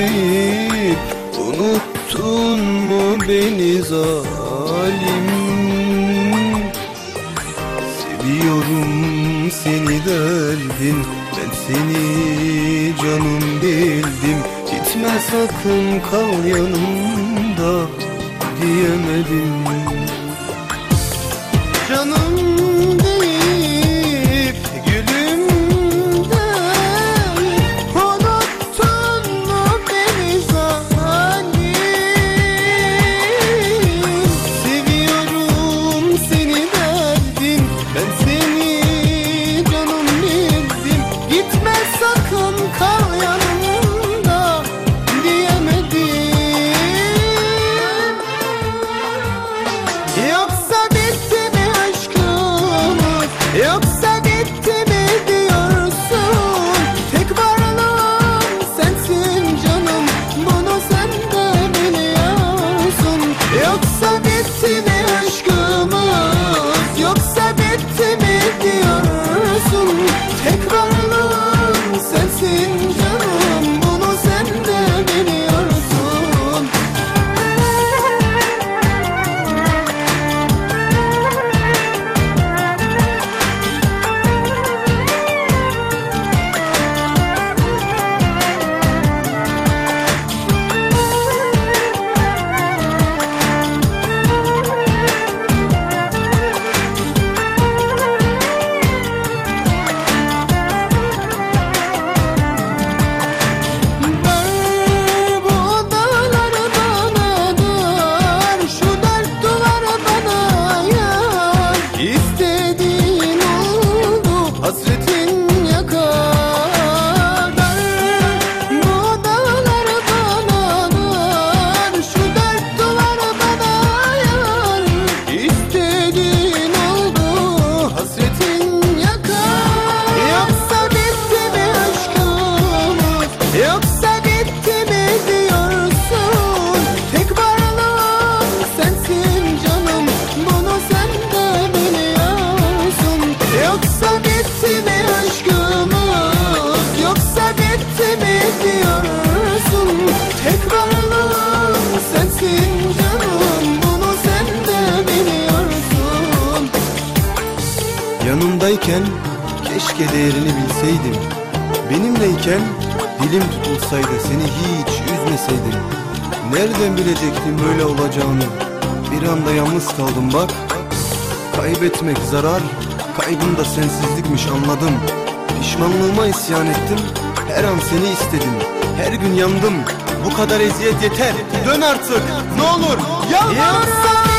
deyip unuttun mu beni zalim? Seviyorum seni derdin, ben seni canım bildim. Gitme sakın kal yanımda diyemedim. Canım deyip gülüm deyip unuttun mu beni zalim? Seviyorum seni derdin, ben seni canım bildim. Gitme sakın kal yanımda diyemedim. Yoksa bitti mi aşkımız, yoksa bitti mi diyorsun? Tek varlığım sensin canım, bunu sen de biliyorsun. Yoksa bitti mi aşkımız, yoksa bitti mi diyorsun? Tek varlığım sensin canım, bunu sen de biliyorsun. Hasretin yakar, bu dağlar bana dar, şu dert duvar bana yar. İstediğin oldu, hasretin yakar. Yoksa bitti mi aşkımız, yoksa bitti mi diyorsun? Tek varlığım sensin canım, bunu sen de biliyorsun. Yoksa bitti mi aşkımız, yoksa bitti mi diyorsun? Tek varlığım sensin canım, bunu sen de biliyorsun. Yanımdayken keşke değerini bilseydim. Benimleyken dilim tutulsaydı, seni hiç üzmeseydim. Nereden bilecektim böyle olacağını? Bir anda yalnız kaldım bak. Kaybetmek zarar, kaybım da sensizlikmiş anladım. Pişmanlığıma isyan ettim, her an seni istedim. Her gün yandım, bu kadar eziyet yeter. Dön artık, ne olur yalvarırım.